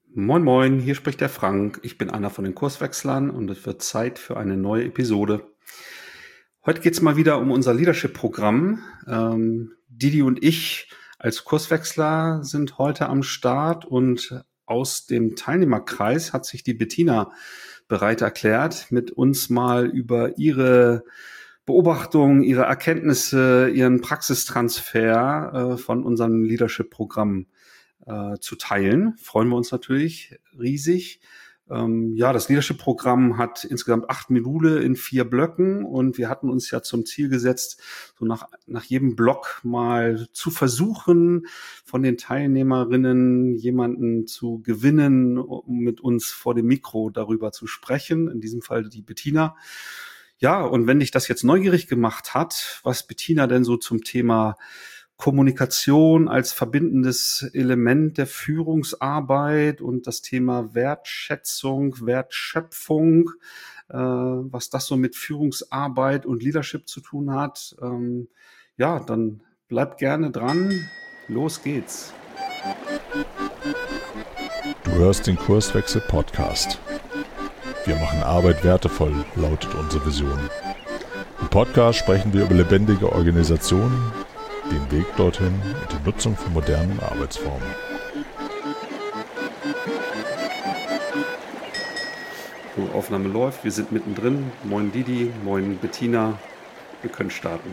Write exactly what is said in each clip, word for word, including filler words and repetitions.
Moin Moin, hier spricht der Frank. Ich bin einer von den Kurswechslern und es wird Zeit für eine neue Episode. Heute geht es mal wieder um unser Leadership-Programm. Ähm, Didi und ich als Kurswechsler sind heute am Start und aus dem Teilnehmerkreis hat sich die Bettina bereit erklärt, mit uns mal über ihre Beobachtungen, ihre Erkenntnisse, ihren Praxistransfer äh, von unserem Leadership-Programm äh, zu teilen. Freuen wir uns natürlich riesig. Ähm, ja, das Leadership-Programm hat insgesamt acht Module in vier Blöcken und wir hatten uns ja zum Ziel gesetzt, so nach, nach jedem Block mal zu versuchen, von den Teilnehmerinnen jemanden zu gewinnen, um mit uns vor dem Mikro darüber zu sprechen. In diesem Fall die Bettina. Ja, und wenn dich das jetzt neugierig gemacht hat, was Bettina denn so zum Thema Kommunikation als verbindendes Element der Führungsarbeit und das Thema Wertschätzung, Wertschöpfung, äh, was das so mit Führungsarbeit und Leadership zu tun hat, ähm, ja, dann bleib gerne dran. Los geht's. Du hörst den Kurswechsel Podcast. Wir machen Arbeit wertevoll, lautet unsere Vision. Im Podcast sprechen wir über lebendige Organisationen, den Weg dorthin und die Nutzung von modernen Arbeitsformen. So, Aufnahme läuft, wir sind mittendrin. Moin Didi, moin Bettina, wir können starten.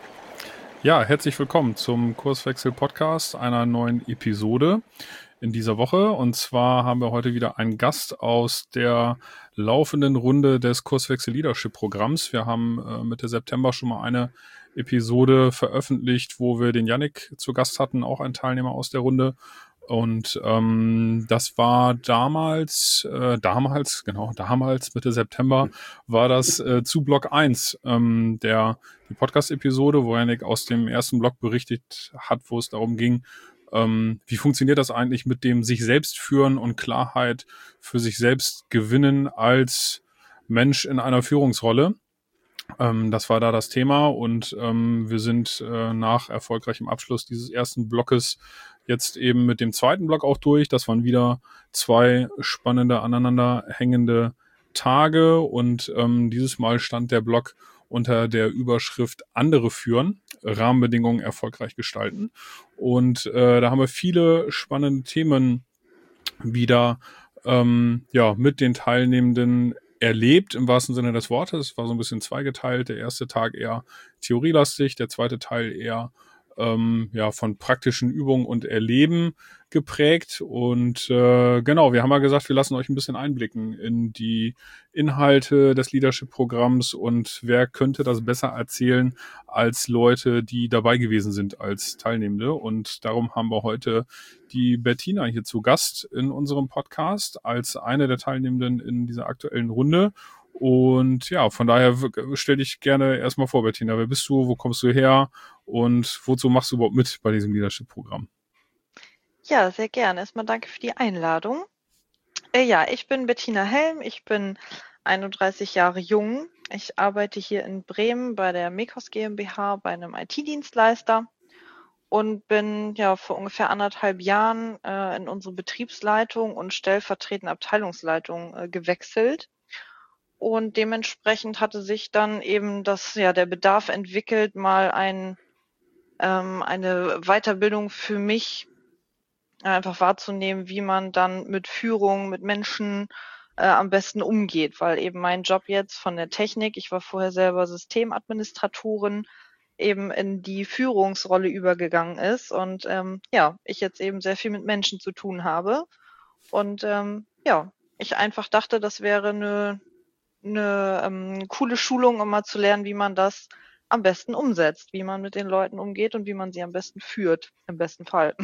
Ja, herzlich willkommen zum Kurswechsel-Podcast, einer neuen Episode in dieser Woche. Und zwar haben wir heute wieder einen Gast aus der laufenden Runde des Kurswechsel-Leadership-Programms. Wir haben äh, Mitte September schon mal eine Episode veröffentlicht, wo wir den Yannick zu Gast hatten, auch ein Teilnehmer aus der Runde. Und ähm, das war damals, äh, damals, genau, damals, Mitte September, war das äh, zu Block eins ähm, der die Podcast-Episode, wo Yannick aus dem ersten Block berichtet hat, wo es darum ging, ähm, wie funktioniert das eigentlich mit dem sich selbst führen und Klarheit für sich selbst gewinnen als Mensch in einer Führungsrolle. Ähm, das war da das Thema und ähm, wir sind äh, nach erfolgreichem Abschluss dieses ersten Blockes jetzt eben mit dem zweiten Block auch durch. Das waren wieder zwei spannende, aneinander hängende Tage und ähm, dieses Mal stand der Block unter der Überschrift Andere führen, Rahmenbedingungen erfolgreich gestalten. Und äh, da haben wir viele spannende Themen wieder ähm, ja, mit den Teilnehmenden erlebt, im wahrsten Sinne des Wortes. Es war so ein bisschen zweigeteilt. Der erste Tag eher theorielastig, der zweite Teil eher ähm, ja, von praktischen Übungen und Erleben geprägt. Und äh, genau, wir haben ja gesagt, wir lassen euch ein bisschen einblicken in die Inhalte des Leadership-Programms und wer könnte das besser erzählen als Leute, die dabei gewesen sind als Teilnehmende. Und darum haben wir heute die Bettina hier zu Gast in unserem Podcast als eine der Teilnehmenden in dieser aktuellen Runde. Und ja, von daher stell dich gerne erstmal vor, Bettina. Wer bist du? Wo kommst du her? Und wozu machst du überhaupt mit bei diesem Leadership-Programm? Ja, sehr gerne. Erstmal danke für die Einladung. Äh, ja, ich bin Bettina Helm. Ich bin einunddreißig Jahre jung. Ich arbeite hier in Bremen bei der Mekos GmbH, bei einem I T-Dienstleister und bin ja vor ungefähr anderthalb Jahren äh, in unsere Betriebsleitung und stellvertretende Abteilungsleitung äh, gewechselt. Und dementsprechend hatte sich dann eben das, ja, der Bedarf entwickelt, mal ein, ähm, eine Weiterbildung für mich einfach wahrzunehmen, wie man dann mit Führung, mit Menschen äh, am besten umgeht, weil eben mein Job jetzt von der Technik, ich war vorher selber Systemadministratorin, eben in die Führungsrolle übergegangen ist und ähm, ja, ich jetzt eben sehr viel mit Menschen zu tun habe und ähm, ja, ich einfach dachte, das wäre eine eine ähm, coole Schulung, um mal zu lernen, wie man das am besten umsetzt, wie man mit den Leuten umgeht und wie man sie am besten führt, im besten Fall.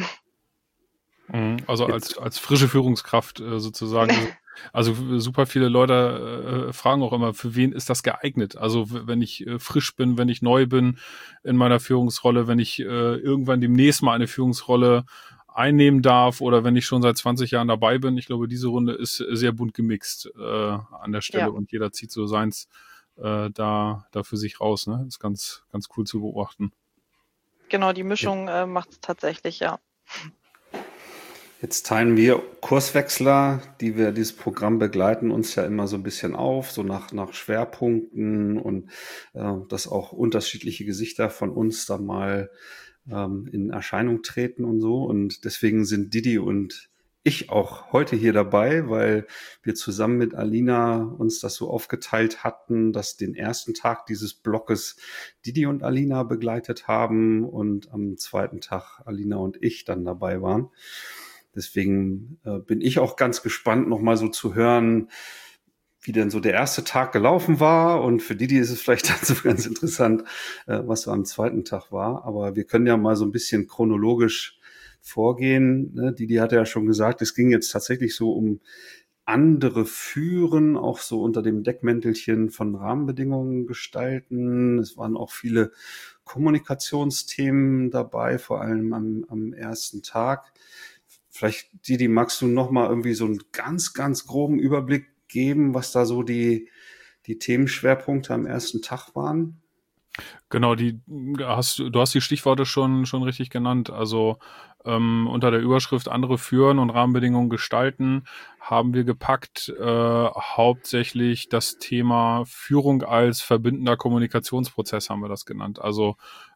Also als, als frische Führungskraft äh, sozusagen. Also super viele Leute äh, fragen auch immer, für wen ist das geeignet? Also wenn ich äh, frisch bin, wenn ich neu bin in meiner Führungsrolle, wenn ich äh, irgendwann demnächst mal eine Führungsrolle einnehmen darf oder wenn ich schon seit zwanzig Jahren dabei bin. Ich glaube, diese Runde ist sehr bunt gemixt äh, an der Stelle ja. Und jeder zieht so seins äh, da, da für sich raus. Ne? Das ist ganz, ganz cool zu beobachten. Genau, die Mischung ja. äh, macht es tatsächlich, ja. Jetzt teilen wir Kurswechsler, die wir dieses Programm begleiten, uns ja immer so ein bisschen auf, so nach, nach Schwerpunkten und äh, dass auch unterschiedliche Gesichter von uns da mal ähm, in Erscheinung treten und so. Und deswegen sind Didi und ich auch heute hier dabei, weil wir zusammen mit Alina uns das so aufgeteilt hatten, dass den ersten Tag dieses Blockes Didi und Alina begleitet haben und am zweiten Tag Alina und ich dann dabei waren. Deswegen äh, bin ich auch ganz gespannt, nochmal so zu hören, wie denn so der erste Tag gelaufen war. Und für Didi ist es vielleicht dann so ganz interessant, äh, was so am zweiten Tag war. Aber wir können ja mal so ein bisschen chronologisch vorgehen. Ne? Didi hatte ja schon gesagt, es ging jetzt tatsächlich so um andere Führen, auch so unter dem Deckmäntelchen von Rahmenbedingungen gestalten. Es waren auch viele Kommunikationsthemen dabei, vor allem am, am ersten Tag. Vielleicht, Didi, magst du noch mal irgendwie so einen ganz, ganz groben Überblick geben, was da so die, die Themenschwerpunkte am ersten Tag waren? Genau, die hast du hast die Stichworte schon schon richtig genannt. Also ähm, unter der Überschrift andere führen und Rahmenbedingungen gestalten haben wir gepackt äh, hauptsächlich das Thema Führung als verbindender Kommunikationsprozess haben wir das genannt. Also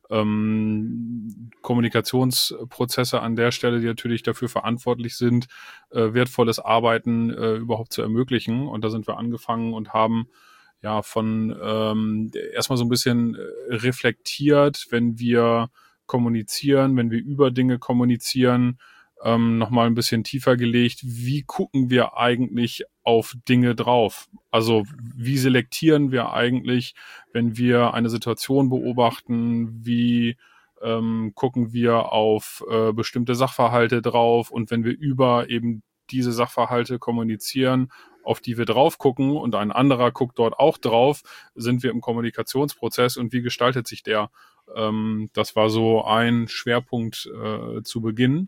ähm, Kommunikationsprozesse an der Stelle, die natürlich dafür verantwortlich sind, äh, wertvolles Arbeiten äh, überhaupt zu ermöglichen. Und da sind wir angefangen und haben ja von ähm, erstmal so ein bisschen reflektiert, wenn wir kommunizieren, wenn wir über Dinge kommunizieren, ähm, nochmal ein bisschen tiefer gelegt, wie gucken wir eigentlich auf Dinge drauf? Also wie selektieren wir eigentlich, wenn wir eine Situation beobachten, wie ähm, gucken wir auf äh, bestimmte Sachverhalte drauf und wenn wir über eben diese Sachverhalte kommunizieren, auf die wir drauf gucken und ein anderer guckt dort auch drauf, sind wir im Kommunikationsprozess und wie gestaltet sich der? Ähm, das war so ein Schwerpunkt äh, zu Beginn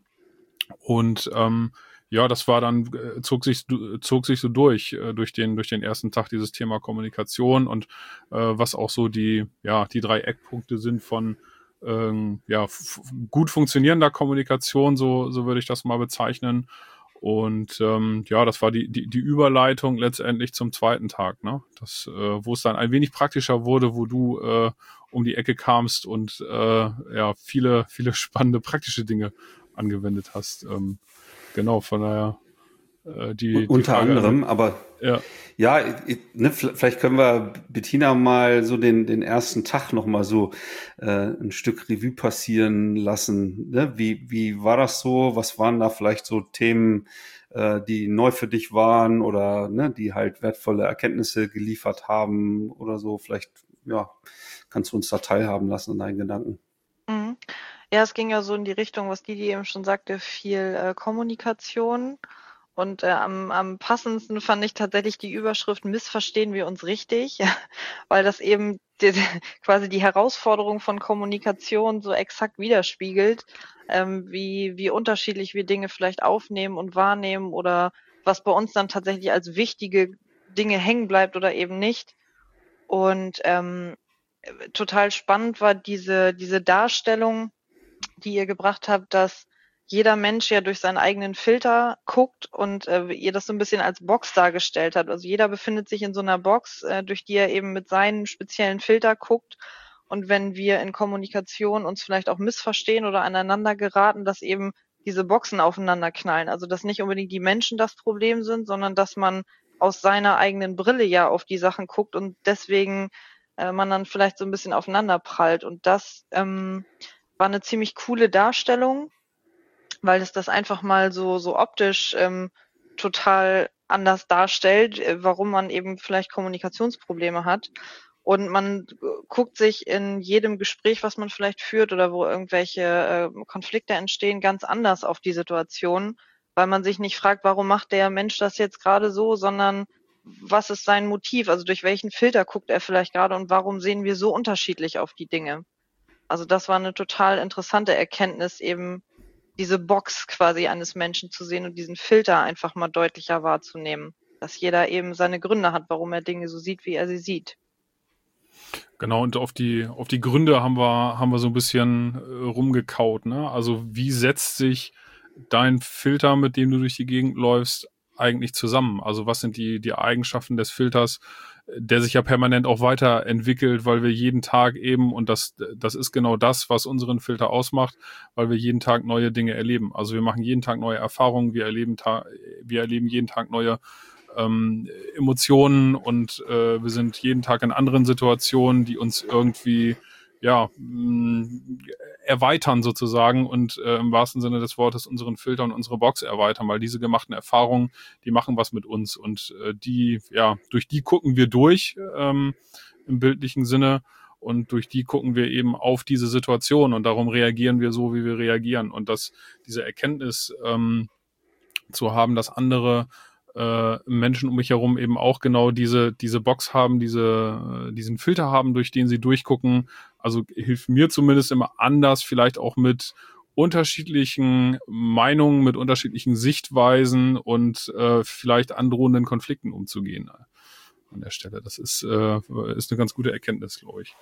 und ähm, ja, das war dann, äh, zog sich zog sich so durch, äh, durch den durch den ersten Tag dieses Thema Kommunikation und äh, was auch so die, ja, die drei Eckpunkte sind von ähm, ja, f- gut funktionierender Kommunikation, so, so würde ich das mal bezeichnen. Und ähm, ja, das war die, die, die Überleitung letztendlich zum zweiten Tag, ne? Das, äh, wo es dann ein wenig praktischer wurde, wo du äh, um die Ecke kamst und äh, ja, viele, viele spannende praktische Dinge angewendet hast. Ähm, genau, von daher äh, die, die Unter Frage anderem, an, aber ja. ja, ich, ne, vielleicht können wir Bettina mal so den, den ersten Tag noch mal so äh, ein Stück Revue passieren lassen. Ne? Wie, wie war das so? Was waren da vielleicht so Themen, äh, die neu für dich waren oder ne, die halt wertvolle Erkenntnisse geliefert haben oder so? Vielleicht, ja, kannst du uns da teilhaben lassen an deinen Gedanken. Mhm. Ja, es ging ja so in die Richtung, was Didi eben schon sagte, viel äh, Kommunikation. Und äh, am, am passendsten fand ich tatsächlich die Überschrift Missverstehen wir uns richtig, weil das eben die, quasi die Herausforderung von Kommunikation so exakt widerspiegelt, ähm, wie, wie unterschiedlich wir Dinge vielleicht aufnehmen und wahrnehmen oder was bei uns dann tatsächlich als wichtige Dinge hängen bleibt oder eben nicht. Und ähm, total spannend war diese, diese Darstellung, die ihr gebracht habt, dass jeder Mensch ja durch seinen eigenen Filter guckt und äh, ihr das so ein bisschen als Box dargestellt habt. Also jeder befindet sich in so einer Box, äh, durch die er eben mit seinem speziellen Filter guckt. Und wenn wir in Kommunikation uns vielleicht auch missverstehen oder aneinander geraten, dass eben diese Boxen aufeinander knallen. Also dass nicht unbedingt die Menschen das Problem sind, sondern dass man aus seiner eigenen Brille ja auf die Sachen guckt und deswegen äh, man dann vielleicht so ein bisschen aufeinander prallt. Und das ähm, war eine ziemlich coole Darstellung, weil es das einfach mal so so optisch ähm, total anders darstellt, äh, warum man eben vielleicht Kommunikationsprobleme hat. Und man äh, guckt sich in jedem Gespräch, was man vielleicht führt oder wo irgendwelche äh, Konflikte entstehen, ganz anders auf die Situation, weil man sich nicht fragt, warum macht der Mensch das jetzt gerade so, sondern was ist sein Motiv? Also durch welchen Filter guckt er vielleicht gerade und warum sehen wir so unterschiedlich auf die Dinge? Also das war eine total interessante Erkenntnis, eben diese Box quasi eines Menschen zu sehen und diesen Filter einfach mal deutlicher wahrzunehmen, dass jeder eben seine Gründe hat, warum er Dinge so sieht, wie er sie sieht. Genau, und auf die, auf die Gründe haben wir, haben wir so ein bisschen äh, rumgekaut, ne? Also wie setzt sich dein Filter, mit dem du durch die Gegend läufst, eigentlich zusammen? Also was sind die, die Eigenschaften des Filters, der sich ja permanent auch weiterentwickelt, weil wir jeden Tag eben, und das, das ist genau das, was unseren Filter ausmacht, weil wir jeden Tag neue Dinge erleben. Also wir machen jeden Tag neue Erfahrungen, wir erleben, ta- wir erleben jeden Tag neue ähm, Emotionen und äh, wir sind jeden Tag in anderen Situationen, die uns irgendwie ja, mh, erweitern sozusagen und äh, im wahrsten Sinne des Wortes unseren Filter und unsere Box erweitern, weil diese gemachten Erfahrungen, die machen was mit uns und äh, die, ja, durch die gucken wir durch ähm, im bildlichen Sinne und durch die gucken wir eben auf diese Situation und darum reagieren wir so, wie wir reagieren und dass diese Erkenntnis ähm, zu haben, dass andere äh, Menschen um mich herum eben auch genau diese diese Box haben, diese äh, diesen Filter haben, durch den sie durchgucken. Also hilft mir zumindest immer anders, vielleicht auch mit unterschiedlichen Meinungen, mit unterschiedlichen Sichtweisen und äh, vielleicht androhenden Konflikten umzugehen an der Stelle. Das ist äh, ist eine ganz gute Erkenntnis, glaube ich.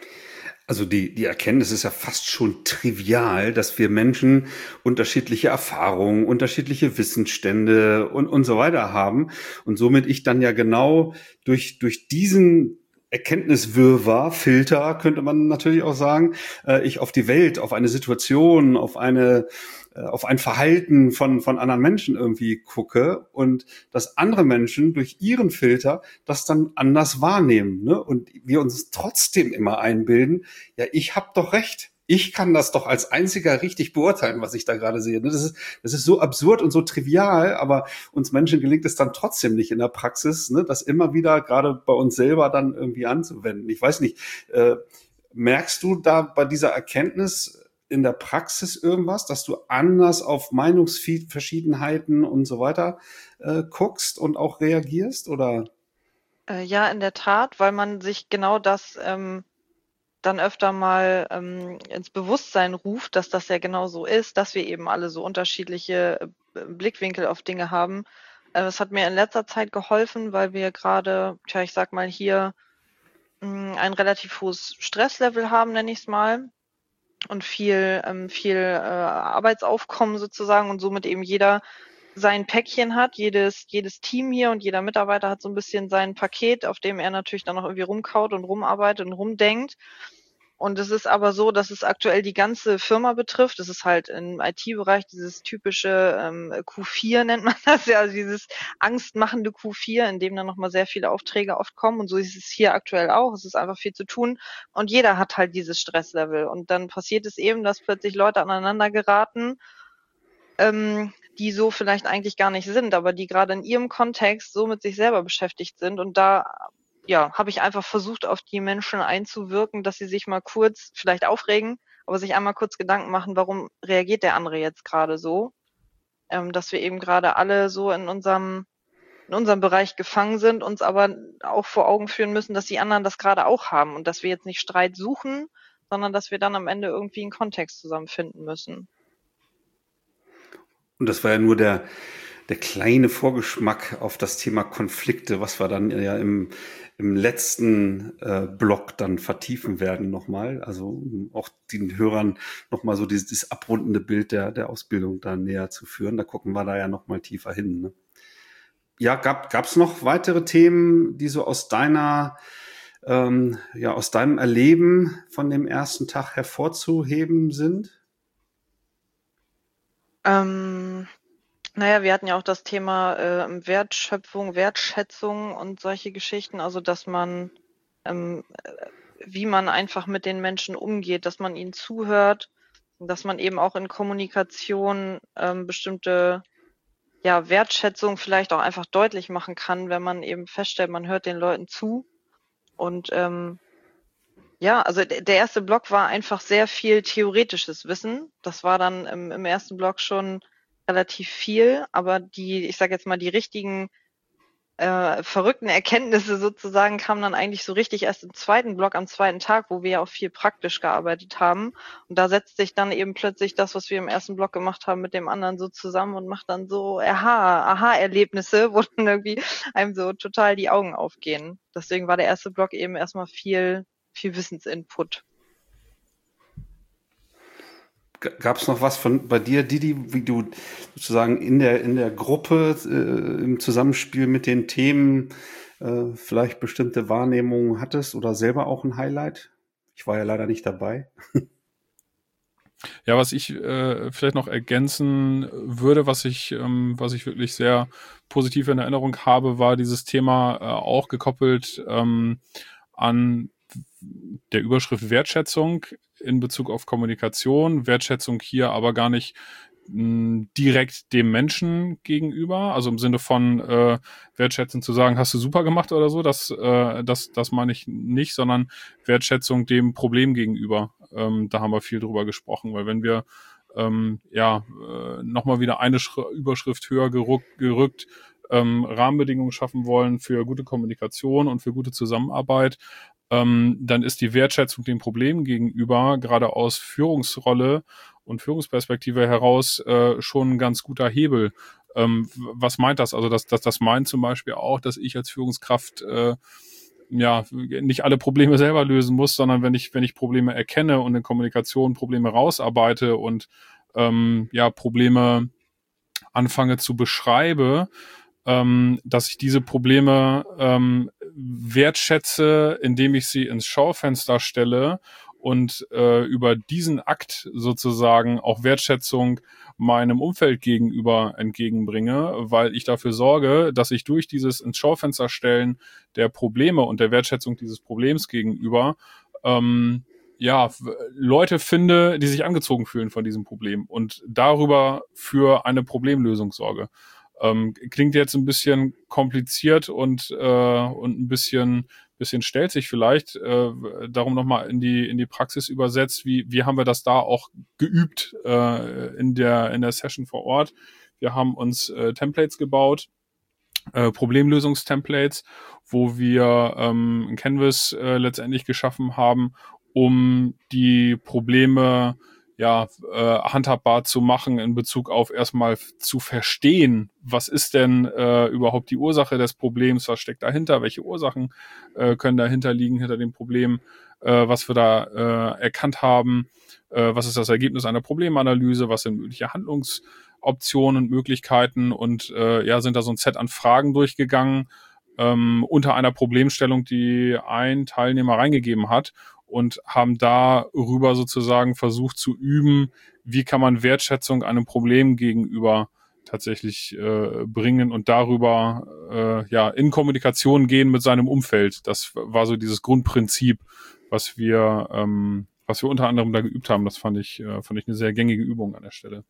Also die, die Erkenntnis ist ja fast schon trivial, dass wir Menschen unterschiedliche Erfahrungen, unterschiedliche Wissensstände und, und so weiter haben. Und somit ich dann ja genau durch, durch diesen Erkenntniswirrwarr, Filter, könnte man natürlich auch sagen, äh, ich auf die Welt, auf eine Situation, auf eine, äh, auf ein Verhalten von, von anderen Menschen irgendwie gucke und dass andere Menschen durch ihren Filter das dann anders wahrnehmen, ne? Und wir uns trotzdem immer einbilden, ja, ich habe doch recht. Ich kann das doch als einziger richtig beurteilen, was ich da gerade sehe. Das ist, das ist so absurd und so trivial, aber uns Menschen gelingt es dann trotzdem nicht in der Praxis, ne, das immer wieder gerade bei uns selber dann irgendwie anzuwenden. Ich weiß nicht, äh, merkst du da bei dieser Erkenntnis in der Praxis irgendwas, dass du anders auf Meinungsverschiedenheiten und so weiter äh, guckst und auch reagierst, oder? Äh, ja, in der Tat, weil man sich genau das ähm, dann öfter mal ähm, ins Bewusstsein ruft, dass das ja genau so ist, dass wir eben alle so unterschiedliche äh, Blickwinkel auf Dinge haben. Äh, das hat mir in letzter Zeit geholfen, weil wir gerade, tja, ich sag mal hier, mh, ein relativ hohes Stresslevel haben, nenne ich es mal, und viel, ähm, viel äh, Arbeitsaufkommen sozusagen und somit eben jeder sein Päckchen hat, jedes, jedes Team hier und jeder Mitarbeiter hat so ein bisschen sein Paket, auf dem er natürlich dann noch irgendwie rumkaut und rumarbeitet und rumdenkt. Und es ist aber so, dass es aktuell die ganze Firma betrifft. Das ist halt im I T-Bereich dieses typische ähm, Q vier nennt man das ja, also dieses angstmachende Q vier, in dem dann nochmal sehr viele Aufträge oft kommen. Und so ist es hier aktuell auch. Es ist einfach viel zu tun. Und jeder hat halt dieses Stresslevel. Und dann passiert es eben, dass plötzlich Leute aneinander geraten, ähm, die so vielleicht eigentlich gar nicht sind, aber die gerade in ihrem Kontext so mit sich selber beschäftigt sind. Und da ja, habe ich einfach versucht, auf die Menschen einzuwirken, dass sie sich mal kurz vielleicht aufregen, aber sich einmal kurz Gedanken machen, warum reagiert der andere jetzt gerade so? Ähm, dass wir eben gerade alle so in unserem in unserem Bereich gefangen sind, uns aber auch vor Augen führen müssen, dass die anderen das gerade auch haben und dass wir jetzt nicht Streit suchen, sondern dass wir dann am Ende irgendwie einen Kontext zusammenfinden müssen. Und das war ja nur der, der kleine Vorgeschmack auf das Thema Konflikte, was wir dann ja im, im letzten äh, Block dann vertiefen werden nochmal. Also um auch den Hörern nochmal so dieses, dieses abrundende Bild der, der Ausbildung da näher zu führen. Da gucken wir da ja nochmal tiefer hin. Ne? Ja, gab gab's noch weitere Themen, die so aus deiner, ähm, ja, aus deinem Erleben von dem ersten Tag hervorzuheben sind? Ähm, naja, wir hatten ja auch das Thema äh, Wertschöpfung, Wertschätzung und solche Geschichten, also dass man, ähm, wie man einfach mit den Menschen umgeht, dass man ihnen zuhört, dass man eben auch in Kommunikation ähm, bestimmte ja, Wertschätzung vielleicht auch einfach deutlich machen kann, wenn man eben feststellt, man hört den Leuten zu. Und ähm, ja, also d- der erste Block war einfach sehr viel theoretisches Wissen. Das war dann im, im ersten Block schon relativ viel, aber die, ich sage jetzt mal, die richtigen äh, verrückten Erkenntnisse sozusagen kamen dann eigentlich so richtig erst im zweiten Block, am zweiten Tag, wo wir ja auch viel praktisch gearbeitet haben. Und da setzt sich dann eben plötzlich das, was wir im ersten Block gemacht haben, mit dem anderen so zusammen und macht dann so Aha, Aha-Erlebnisse, wo dann irgendwie einem so total die Augen aufgehen. Deswegen war der erste Block eben erstmal viel, viel Wissensinput. Gab es noch was von bei dir, Didi, wie du sozusagen in der in der Gruppe äh, im Zusammenspiel mit den Themen äh, vielleicht bestimmte Wahrnehmungen hattest oder selber auch ein Highlight? Ich war ja leider nicht dabei. Ja, was ich äh, vielleicht noch ergänzen würde, was ich, ähm, was ich wirklich sehr positiv in Erinnerung habe, war dieses Thema äh, auch gekoppelt ähm, an der Überschrift Wertschätzung in Bezug auf Kommunikation. Wertschätzung hier aber gar nicht mh, direkt dem Menschen gegenüber, also im Sinne von äh, wertschätzend zu sagen, hast du super gemacht oder so, das, äh, das, das meine ich nicht, sondern Wertschätzung dem Problem gegenüber. Ähm, da haben wir viel drüber gesprochen, weil wenn wir ähm, ja äh, nochmal wieder eine Schri- Überschrift höher gerückt, gerückt ähm, Rahmenbedingungen schaffen wollen für gute Kommunikation und für gute Zusammenarbeit, ähm, dann ist die Wertschätzung dem Problem gegenüber, gerade aus Führungsrolle und Führungsperspektive heraus, äh, schon ein ganz guter Hebel. Ähm, was meint das? Also das, das, das meint zum Beispiel auch, dass ich als Führungskraft äh, ja nicht alle Probleme selber lösen muss, sondern wenn ich wenn ich Probleme erkenne und in Kommunikation Probleme rausarbeite und ähm, ja Probleme anfange zu beschreiben, ähm, dass ich diese Probleme ähm, wertschätze, indem ich sie ins Schaufenster stelle und äh, über diesen Akt sozusagen auch Wertschätzung meinem Umfeld gegenüber entgegenbringe, weil ich dafür sorge, dass ich durch dieses ins Schaufenster stellen der Probleme und der Wertschätzung dieses Problems gegenüber ähm, ja, Leute finde, die sich angezogen fühlen von diesem Problem und darüber für eine Problemlösung sorge. Ähm, klingt jetzt ein bisschen kompliziert und äh, und ein bisschen bisschen stellt sich vielleicht. Äh, darum nochmal in die in die Praxis übersetzt. Wie wie haben wir das da auch geübt äh, in der in der Session vor Ort? Wir haben uns äh, Templates gebaut, äh, Problemlösungstemplates, wo wir ähm, ein Canvas äh, letztendlich geschaffen haben, um die Probleme ja äh, handhabbar zu machen in Bezug auf erstmal zu verstehen, was ist denn äh, überhaupt die Ursache des Problems, was steckt dahinter, welche Ursachen äh, können dahinter liegen, hinter dem Problem, äh, was wir da äh, erkannt haben, äh, was ist das Ergebnis einer Problemanalyse, was sind mögliche Handlungsoptionen und Möglichkeiten und äh, ja, sind da so ein Set an Fragen durchgegangen, ähm, unter einer Problemstellung, die ein Teilnehmer reingegeben hat und haben darüber sozusagen versucht zu üben, wie kann man Wertschätzung einem Problem gegenüber tatsächlich äh, bringen und darüber äh, ja in Kommunikation gehen mit seinem Umfeld. Das war so dieses Grundprinzip, was wir ähm, was wir unter anderem da geübt haben. Das fand ich äh, fand ich eine sehr gängige Übung an der Stelle.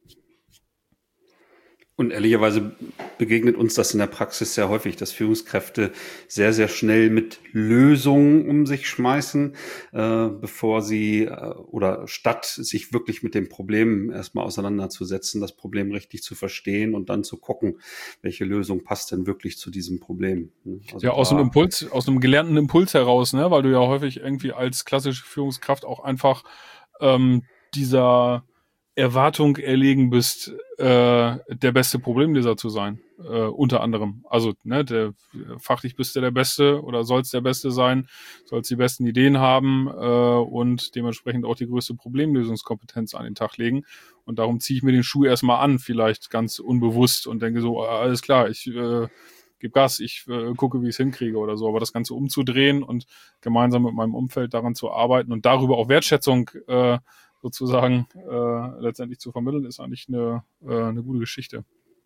Und ehrlicherweise begegnet uns das in der Praxis sehr häufig, dass Führungskräfte sehr, sehr schnell mit Lösungen um sich schmeißen, äh, bevor sie äh, oder statt sich wirklich mit dem Problem erstmal auseinanderzusetzen, das Problem richtig zu verstehen und dann zu gucken, welche Lösung passt denn wirklich zu diesem Problem. Also ja, aus einem Impuls, aus einem gelernten Impuls heraus, ne, weil du ja häufig irgendwie als klassische Führungskraft auch einfach ähm, dieser Erwartung erlegen bist, äh, der beste Problemlöser zu sein, äh, unter anderem. Also, ne, der, fachlich bist du der Beste oder sollst der Beste sein, sollst die besten Ideen haben äh, und dementsprechend auch die größte Problemlösungskompetenz an den Tag legen. Und darum ziehe ich mir den Schuh erstmal an, vielleicht ganz unbewusst und denke so, alles klar, ich äh, gebe Gas, ich äh, gucke, wie ich es hinkriege oder so. Aber das Ganze umzudrehen und gemeinsam mit meinem Umfeld daran zu arbeiten und darüber auch Wertschätzung äh, sozusagen äh, letztendlich zu vermitteln, ist eigentlich eine, äh, eine gute Geschichte.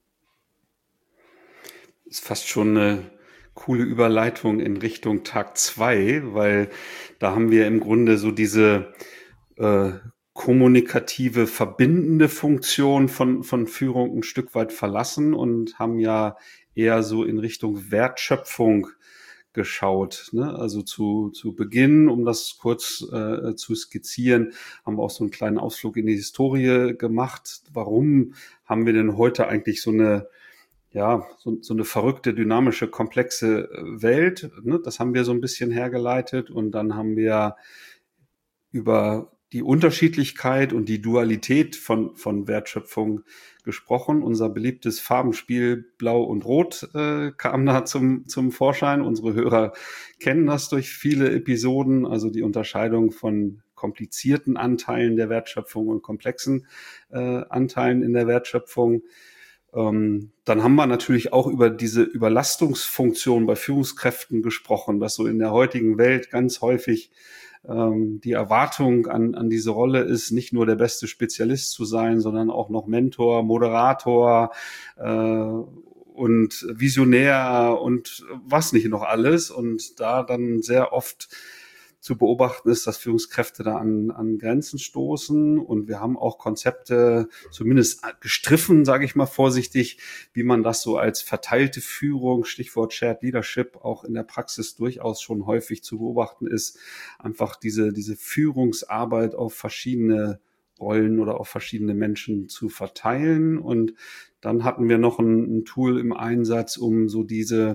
Ist fast schon eine coole Überleitung in Richtung Tag zwei, weil da haben wir im Grunde so diese äh, kommunikative, verbindende Funktion von, von Führung ein Stück weit verlassen und haben ja eher so in Richtung Wertschöpfung geschaut. Ne? Also zu, zu Beginn, um das kurz äh, zu skizzieren, haben wir auch so einen kleinen Ausflug in die Historie gemacht. Warum haben wir denn heute eigentlich so eine, ja, so, so eine verrückte, dynamische, komplexe Welt? Ne? Das haben wir so ein bisschen hergeleitet und dann haben wir über die Unterschiedlichkeit und die Dualität von, von Wertschöpfung gesprochen. Unser beliebtes Farbenspiel Blau und Rot äh, kam da zum, zum Vorschein. Unsere Hörer kennen das durch viele Episoden, also die Unterscheidung von komplizierten Anteilen der Wertschöpfung und komplexen äh, Anteilen in der Wertschöpfung. Ähm, dann haben wir natürlich auch über diese Überlastungsfunktion bei Führungskräften gesprochen, was so in der heutigen Welt ganz häufig ähm, die Erwartung an, an diese Rolle ist, nicht nur der beste Spezialist zu sein, sondern auch noch Mentor, Moderator äh, und Visionär und was nicht noch alles. Und da dann sehr oft zu beobachten ist, dass Führungskräfte da an, an Grenzen stoßen. Und wir haben auch Konzepte zumindest gestriffen, sage ich mal vorsichtig, wie man das so als verteilte Führung, Stichwort Shared Leadership, auch in der Praxis durchaus schon häufig zu beobachten ist. Einfach diese, diese Führungsarbeit auf verschiedene Rollen oder auf verschiedene Menschen zu verteilen. Und dann hatten wir noch ein, ein Tool im Einsatz, um so diese,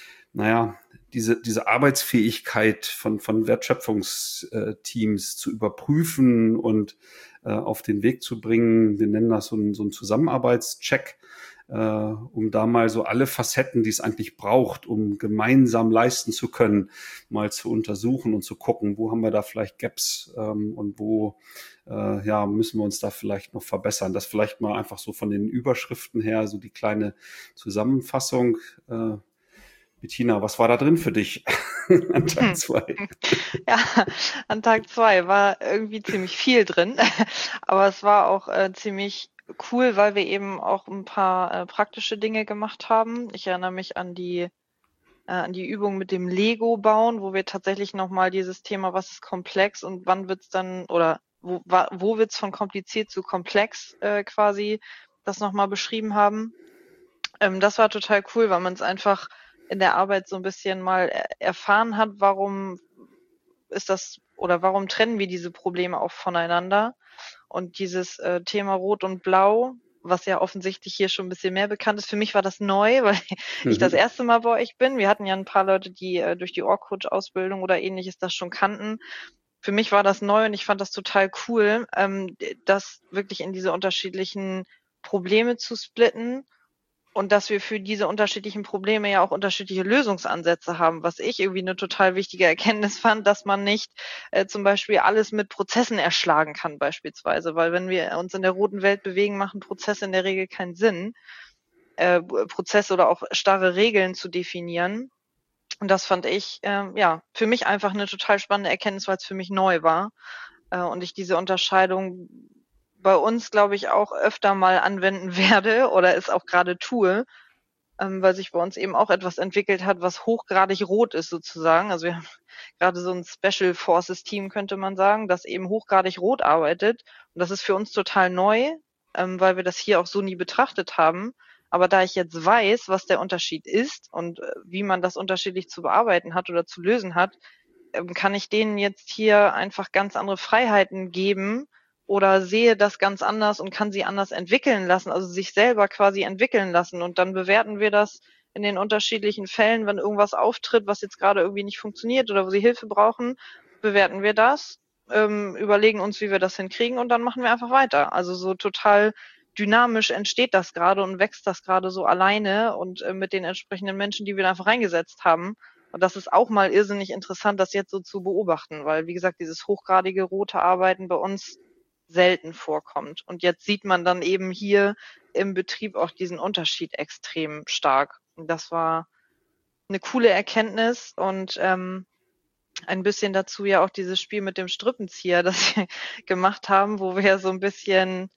naja, diese, diese Arbeitsfähigkeit von, von Wertschöpfungsteams zu überprüfen und äh, auf den Weg zu bringen. Wir nennen das so ein, so ein Zusammenarbeitscheck, äh, um da mal so alle Facetten, die es eigentlich braucht, um gemeinsam leisten zu können, mal zu untersuchen und zu gucken, wo haben wir da vielleicht Gaps ähm, und wo äh, ja, müssen wir uns da vielleicht noch verbessern. Das vielleicht mal einfach so von den Überschriften her, so die kleine Zusammenfassung. Äh, Bettina, was war da drin für dich an Tag zwei? Ja, an Tag zwei war irgendwie ziemlich viel drin, aber es war auch äh, ziemlich cool, weil wir eben auch ein paar äh, praktische Dinge gemacht haben. Ich erinnere mich an die äh, an die Übung mit dem Lego bauen, wo wir tatsächlich nochmal dieses Thema, was ist komplex und wann wird's dann, oder wo, wo wird's von kompliziert zu komplex äh, quasi, das nochmal beschrieben haben. Ähm, das war total cool, weil man es einfach in der Arbeit so ein bisschen mal erfahren hat, warum ist das oder warum trennen wir diese Probleme auch voneinander. Und dieses äh, Thema Rot und Blau, was ja offensichtlich hier schon ein bisschen mehr bekannt ist, für mich war das neu, weil mhm. ich das erste Mal bei euch bin. Wir hatten ja ein paar Leute, die äh, durch die Org-Coach-Ausbildung oder ähnliches das schon kannten. Für mich war das neu und ich fand das total cool, ähm, das wirklich in diese unterschiedlichen Probleme zu splitten. Und dass wir für diese unterschiedlichen Probleme ja auch unterschiedliche Lösungsansätze haben, was ich irgendwie eine total wichtige Erkenntnis fand, dass man nicht äh, zum Beispiel alles mit Prozessen erschlagen kann beispielsweise, weil wenn wir uns in der roten Welt bewegen, machen Prozesse in der Regel keinen Sinn, äh, Prozesse oder auch starre Regeln zu definieren. Und das fand ich, äh, ja, für mich einfach eine total spannende Erkenntnis, weil es für mich neu war äh, und ich diese Unterscheidung bei uns, glaube ich, auch öfter mal anwenden werde oder es auch gerade tue, ähm, weil sich bei uns eben auch etwas entwickelt hat, was hochgradig rot ist sozusagen. Also wir haben gerade so ein Special Forces Team, könnte man sagen, das eben hochgradig rot arbeitet. Und das ist für uns total neu, ähm, weil wir das hier auch so nie betrachtet haben. Aber da ich jetzt weiß, was der Unterschied ist und äh, wie man das unterschiedlich zu bearbeiten hat oder zu lösen hat, ähm, kann ich denen jetzt hier einfach ganz andere Freiheiten geben, oder sehe das ganz anders und kann sie anders entwickeln lassen, also sich selber quasi entwickeln lassen. Und dann bewerten wir das in den unterschiedlichen Fällen, wenn irgendwas auftritt, was jetzt gerade irgendwie nicht funktioniert oder wo sie Hilfe brauchen, bewerten wir das, ähm, überlegen uns, wie wir das hinkriegen und dann machen wir einfach weiter. Also so total dynamisch entsteht das gerade und wächst das gerade so alleine und äh, mit den entsprechenden Menschen, die wir da einfach reingesetzt haben. Und das ist auch mal irrsinnig interessant, das jetzt so zu beobachten, weil, wie gesagt, dieses hochgradige rote Arbeiten bei uns selten vorkommt. Und jetzt sieht man dann eben hier im Betrieb auch diesen Unterschied extrem stark. Und das war eine coole Erkenntnis und ähm, ein bisschen dazu ja auch dieses Spiel mit dem Strippenzieher, das wir gemacht haben, wo wir so ein bisschen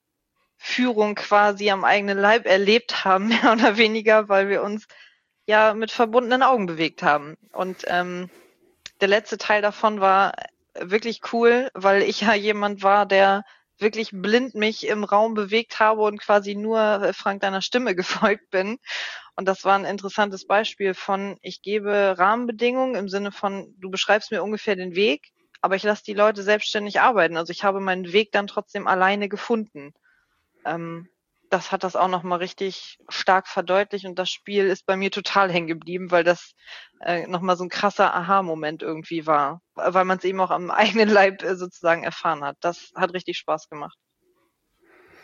Führung quasi am eigenen Leib erlebt haben, mehr oder weniger, weil wir uns ja mit verbundenen Augen bewegt haben. Und ähm, der letzte Teil davon war wirklich cool, weil ich ja jemand war, der wirklich blind mich im Raum bewegt habe und quasi nur Frank deiner Stimme gefolgt bin. Und das war ein interessantes Beispiel von, ich gebe Rahmenbedingungen im Sinne von, du beschreibst mir ungefähr den Weg, aber ich lasse die Leute selbstständig arbeiten. Also ich habe meinen Weg dann trotzdem alleine gefunden. Ähm, das hat das auch nochmal richtig stark verdeutlicht und das Spiel ist bei mir total hängen geblieben, weil das äh, nochmal so ein krasser Aha-Moment irgendwie war, weil man es eben auch am eigenen Leib äh, sozusagen erfahren hat. Das hat richtig Spaß gemacht.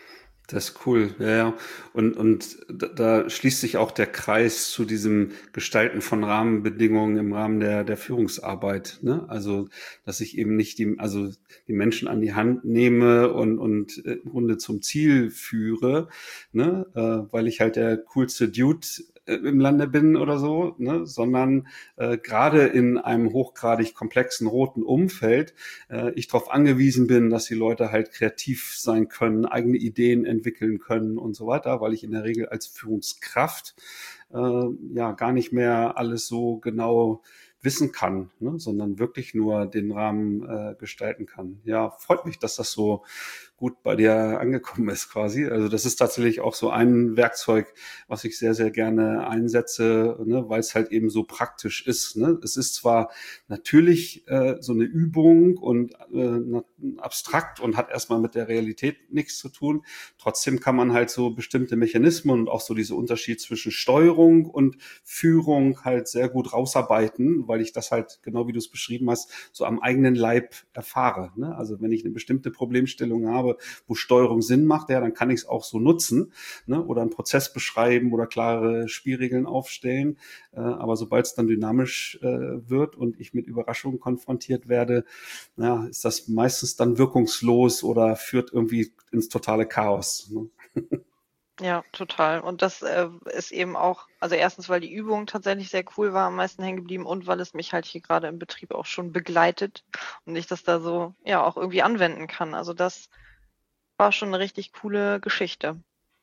Das ist cool, ja, ja. Und, und da, da schließt sich auch der Kreis zu diesem Gestalten von Rahmenbedingungen im Rahmen der, der Führungsarbeit, ne? Also, dass ich eben nicht die, also die Menschen an die Hand nehme und, und äh, im Grunde zum Ziel führe, ne? Äh, weil ich halt der coolste Dude äh, im Lande bin oder so, ne? Sondern äh, gerade in einem hochgradig komplexen roten Umfeld äh, ich darauf angewiesen bin, dass die Leute halt kreativ sein können, eigene Ideen entwickeln können und so weiter, weil ich in der Regel als Führungskraft äh, ja gar nicht mehr alles so genau wissen kann, ne, sondern wirklich nur den Rahmen äh, gestalten kann. Ja, freut mich, dass das so gut bei dir angekommen ist quasi. Also das ist tatsächlich auch so ein Werkzeug, was ich sehr, sehr gerne einsetze, ne, weil es halt eben so praktisch ist. Ne? Es ist zwar natürlich äh, so eine Übung und äh, abstrakt und hat erstmal mit der Realität nichts zu tun. Trotzdem kann man halt so bestimmte Mechanismen und auch so diese Unterschied zwischen Steuerung und Führung halt sehr gut rausarbeiten, weil ich das halt, genau wie du es beschrieben hast, so am eigenen Leib erfahre. Ne? Also wenn ich eine bestimmte Problemstellung habe, wo Steuerung Sinn macht, ja, dann kann ich es auch so nutzen, ne? Oder einen Prozess beschreiben oder klare Spielregeln aufstellen. Äh, aber sobald es dann dynamisch äh, wird und ich mit Überraschungen konfrontiert werde, ja, ist das meistens dann wirkungslos oder führt irgendwie ins totale Chaos. Ne? Ja, total. Und das äh, ist eben auch, also erstens, weil die Übung tatsächlich sehr cool war, am meisten hängen geblieben und weil es mich halt hier gerade im Betrieb auch schon begleitet und ich das da so, ja, auch irgendwie anwenden kann. Also das war schon eine richtig coole Geschichte.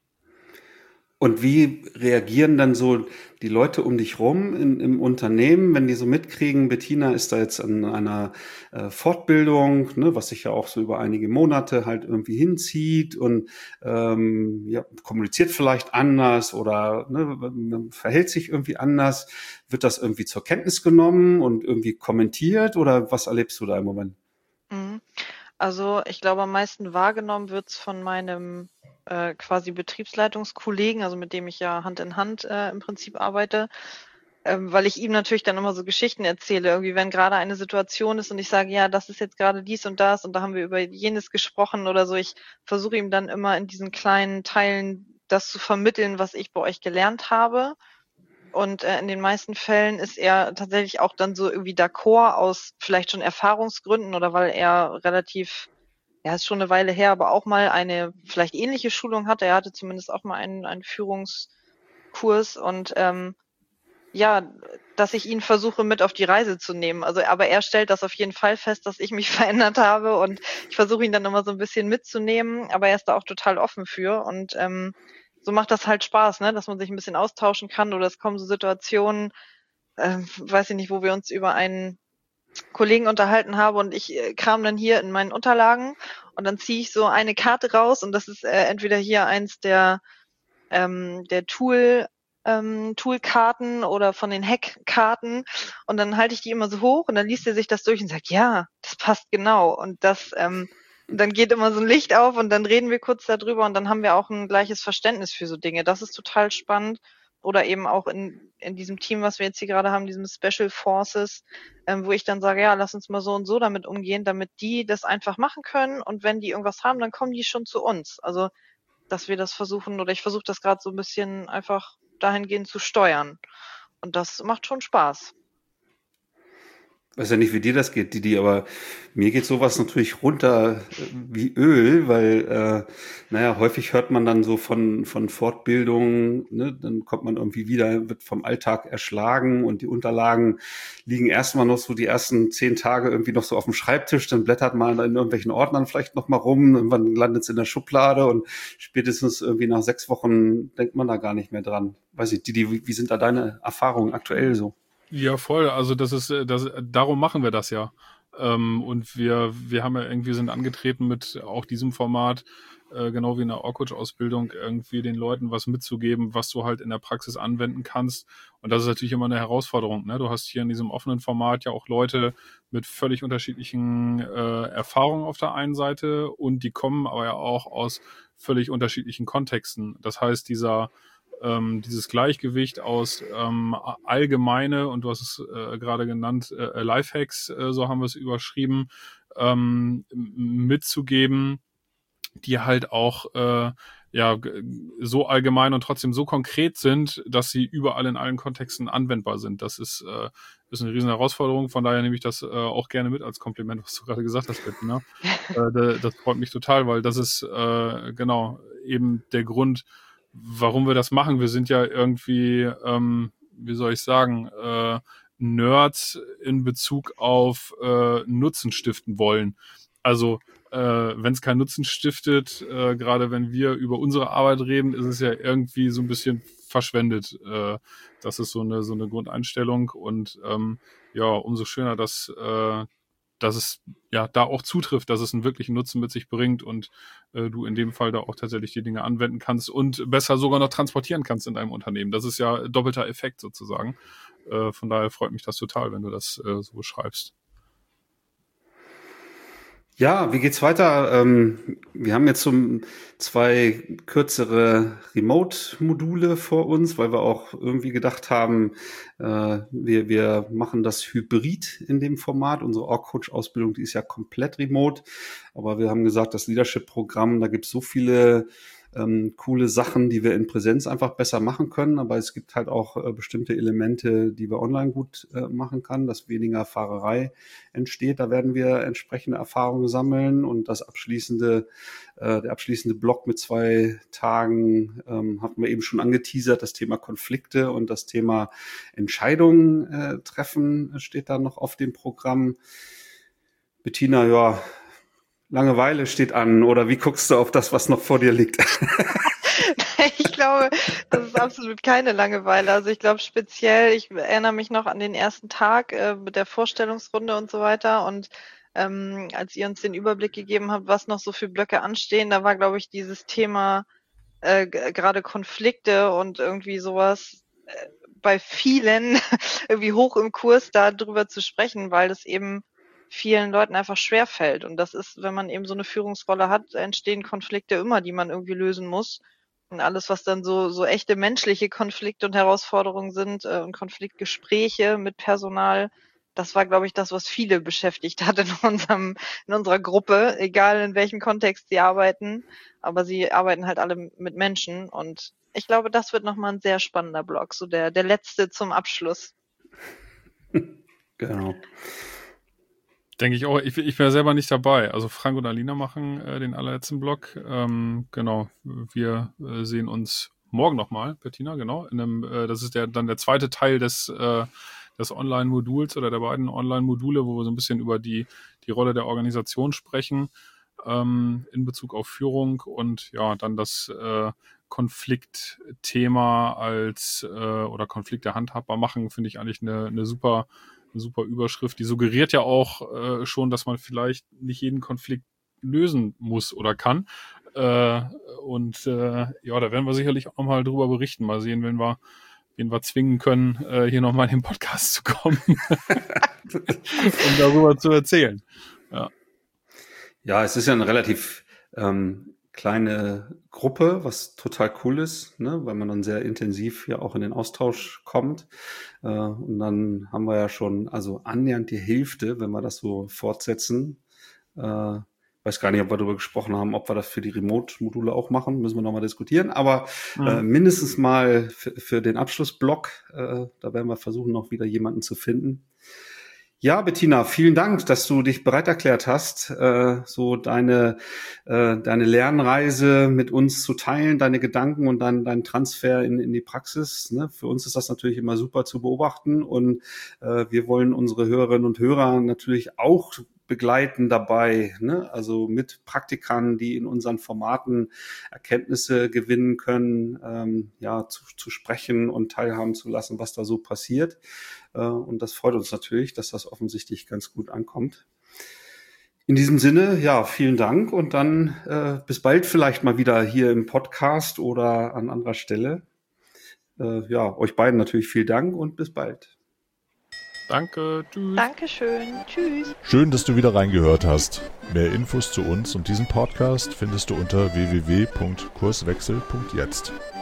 Und wie reagieren dann so die Leute um dich rum in, im Unternehmen, wenn die so mitkriegen, Bettina ist da jetzt an einer äh, Fortbildung, ne, was sich ja auch so über einige Monate halt irgendwie hinzieht und ähm, ja, kommuniziert vielleicht anders oder ne, verhält sich irgendwie anders. Wird das irgendwie zur Kenntnis genommen und irgendwie kommentiert oder was erlebst du da im Moment? Mhm. Also ich glaube, am meisten wahrgenommen wird's von meinem äh, quasi Betriebsleitungskollegen, also mit dem ich ja Hand in Hand äh, im Prinzip arbeite, ähm, weil ich ihm natürlich dann immer so Geschichten erzähle, irgendwie wenn gerade eine Situation ist und ich sage, ja, das ist jetzt gerade dies und das und da haben wir über jenes gesprochen oder so. Ich versuche ihm dann immer in diesen kleinen Teilen das zu vermitteln, was ich bei euch gelernt habe. Und äh, in den meisten Fällen ist er tatsächlich auch dann so irgendwie d'accord aus vielleicht schon Erfahrungsgründen oder weil er relativ, ja, ist schon eine Weile her, aber auch mal eine vielleicht ähnliche Schulung hatte. Er hatte zumindest auch mal einen, einen Führungskurs und ähm, ja, dass ich ihn versuche mit auf die Reise zu nehmen. Also, aber er stellt das auf jeden Fall fest, dass ich mich verändert habe und ich versuche ihn dann immer so ein bisschen mitzunehmen, aber er ist da auch total offen für und ähm, so macht das halt Spaß, ne, dass man sich ein bisschen austauschen kann oder es kommen so Situationen, ähm, weiß ich nicht, wo wir uns über einen Kollegen unterhalten haben und ich äh, kram dann hier in meinen Unterlagen und dann ziehe ich so eine Karte raus und das ist äh, entweder hier eins der ähm, der Tool ähm, Toolkarten oder von den Hackkarten und dann halte ich die immer so hoch und dann liest er sich das durch und sagt, ja, das passt genau und das ähm, und dann geht immer so ein Licht auf und dann reden wir kurz darüber und dann haben wir auch ein gleiches Verständnis für so Dinge. Das ist total spannend. Oder eben auch in, in diesem Team, was wir jetzt hier gerade haben, diesem Special Forces, ähm, wo ich dann sage, ja, lass uns mal so und so damit umgehen, damit die das einfach machen können und wenn die irgendwas haben, dann kommen die schon zu uns. Also, dass wir das versuchen oder ich versuche das gerade so ein bisschen einfach dahingehend zu steuern. Und das macht schon Spaß. Weiß ja nicht, wie dir das geht, Didi, aber mir geht sowas natürlich runter äh, wie Öl, weil, äh, naja, häufig hört man dann so von, von Fortbildungen, ne, dann kommt man irgendwie wieder, wird vom Alltag erschlagen und die Unterlagen liegen erstmal noch so die ersten zehn Tage irgendwie noch so auf dem Schreibtisch, dann blättert man in irgendwelchen Ordnern vielleicht noch mal rum, irgendwann landet es in der Schublade und spätestens irgendwie nach sechs Wochen denkt man da gar nicht mehr dran. Weiß ich, Didi, wie, wie sind da deine Erfahrungen aktuell so? Ja, voll. Also das ist, äh, das, darum machen wir das ja. Ähm, und wir, wir haben ja irgendwie sind angetreten mit auch diesem Format, äh, genau wie in der Org-Coach-Ausbildung, irgendwie den Leuten was mitzugeben, was du halt in der Praxis anwenden kannst. Und das ist natürlich immer eine Herausforderung, ne? Du hast hier in diesem offenen Format ja auch Leute mit völlig unterschiedlichen äh, Erfahrungen auf der einen Seite und die kommen aber ja auch aus völlig unterschiedlichen Kontexten. Das heißt, dieser Ähm, dieses Gleichgewicht aus ähm, allgemeine, und du hast es äh, gerade genannt, äh, Lifehacks, äh, so haben wir es überschrieben, ähm, mitzugeben, die halt auch äh, ja so allgemein und trotzdem so konkret sind, dass sie überall in allen Kontexten anwendbar sind. Das ist, äh, ist eine riesen Herausforderung. Von daher nehme ich das äh, auch gerne mit als Kompliment, was du gerade gesagt hast, Bettina. äh, das freut mich total, weil das ist äh, genau eben der Grund, warum wir das machen. Wir sind ja irgendwie, ähm, wie soll ich sagen, äh, Nerds in Bezug auf äh, Nutzen stiften wollen. Also äh, wenn es keinen Nutzen stiftet, äh, gerade wenn wir über unsere Arbeit reden, ist es ja irgendwie so ein bisschen verschwendet. Äh, das ist so eine so eine Grundeinstellung und ähm, ja, umso schöner, dass äh, dass es ja da auch zutrifft, dass es einen wirklichen Nutzen mit sich bringt und äh, du in dem Fall da auch tatsächlich die Dinge anwenden kannst und besser sogar noch transportieren kannst in deinem Unternehmen. Das ist ja doppelter Effekt sozusagen. Äh, von daher freut mich das total, wenn du das äh, so beschreibst. Ja, wie geht's weiter? Ähm, wir haben jetzt so zwei kürzere Remote-Module vor uns, weil wir auch irgendwie gedacht haben, äh, wir, wir machen das hybrid in dem Format. Unsere Org-Coach-Ausbildung, die ist ja komplett remote. Aber wir haben gesagt, das Leadership-Programm, da gibt's so viele ähm, coole Sachen, die wir in Präsenz einfach besser machen können. Aber es gibt halt auch äh, bestimmte Elemente, die wir online gut äh, machen kann, dass weniger Fahrerei entsteht. Da werden wir entsprechende Erfahrungen sammeln und das abschließende, äh, der abschließende Block mit zwei Tagen ähm, hatten wir eben schon angeteasert. Das Thema Konflikte und das Thema Entscheidungen äh, treffen steht da noch auf dem Programm. Bettina, ja, Langeweile steht an, oder wie guckst du auf das, was noch vor dir liegt? Ich glaube, das ist absolut keine Langeweile. Also ich glaube speziell, ich erinnere mich noch an den ersten Tag äh, mit der Vorstellungsrunde und so weiter und ähm, als ihr uns den Überblick gegeben habt, was noch so für Blöcke anstehen, da war, glaube ich, dieses Thema äh, g- gerade Konflikte und irgendwie sowas äh, bei vielen irgendwie hoch im Kurs, da drüber zu sprechen, weil das eben vielen Leuten einfach schwerfällt. Und das ist, wenn man eben so eine Führungsrolle hat, entstehen Konflikte immer, die man irgendwie lösen muss. Und alles, was dann so so echte menschliche Konflikte und Herausforderungen sind äh, und Konfliktgespräche mit Personal, das war, glaube ich, das, was viele beschäftigt hat in unserem in unserer Gruppe, egal in welchem Kontext sie arbeiten. Aber sie arbeiten halt alle mit Menschen. Und ich glaube, das wird nochmal ein sehr spannender Blog, so der der letzte zum Abschluss. Genau. Denke ich auch. Ich, ich wäre selber nicht dabei. Also Frank und Alina machen äh, den allerletzten Blog. Ähm, genau. Wir äh, sehen uns morgen nochmal, Bettina, genau. In einem, äh, das ist der, dann der zweite Teil des, äh, des Online-Moduls oder der beiden Online-Module, wo wir so ein bisschen über die, die Rolle der Organisation sprechen ähm, in Bezug auf Führung und ja, dann das äh, Konfliktthema als äh, oder Konflikte handhabbar machen, finde ich eigentlich eine, eine super Eine super Überschrift, die suggeriert ja auch äh, schon, dass man vielleicht nicht jeden Konflikt lösen muss oder kann. Äh, und äh, ja, da werden wir sicherlich auch mal drüber berichten. Mal sehen, wenn wir, wen wir zwingen können, äh, hier nochmal in den Podcast zu kommen, um darüber zu erzählen. Ja, Ja, es ist ja eine relativ ähm, kleine Gruppe, was total cool ist, ne, weil man dann sehr intensiv ja auch in den Austausch kommt. Äh, und dann haben wir ja schon also annähernd die Hälfte, wenn wir das so fortsetzen. Äh, weiß gar nicht, ob wir darüber gesprochen haben, ob wir das für die Remote-Module auch machen, müssen wir nochmal diskutieren. Aber Mhm. äh, mindestens mal für, für den Abschlussblock, äh, da werden wir versuchen, noch wieder jemanden zu finden. Ja, Bettina, vielen Dank, dass du dich bereit erklärt hast, äh, so deine äh, deine Lernreise mit uns zu teilen, deine Gedanken und dann deinen Transfer in, in die Praxis. Ne? Für uns ist das natürlich immer super zu beobachten und äh, wir wollen unsere Hörerinnen und Hörer natürlich auch begleiten dabei, ne? Also mit Praktikern, die in unseren Formaten Erkenntnisse gewinnen können, ähm, ja, zu, zu sprechen und teilhaben zu lassen, was da so passiert. Äh, und das freut uns natürlich, dass das offensichtlich ganz gut ankommt. In diesem Sinne, ja, vielen Dank und dann äh, bis bald vielleicht mal wieder hier im Podcast oder an anderer Stelle. Äh, ja, euch beiden natürlich vielen Dank und bis bald. Danke, tschüss. Dankeschön. Tschüss. Schön, dass du wieder reingehört hast. Mehr Infos zu uns und diesem Podcast findest du unter w w w punkt kurswechsel punkt jetzt.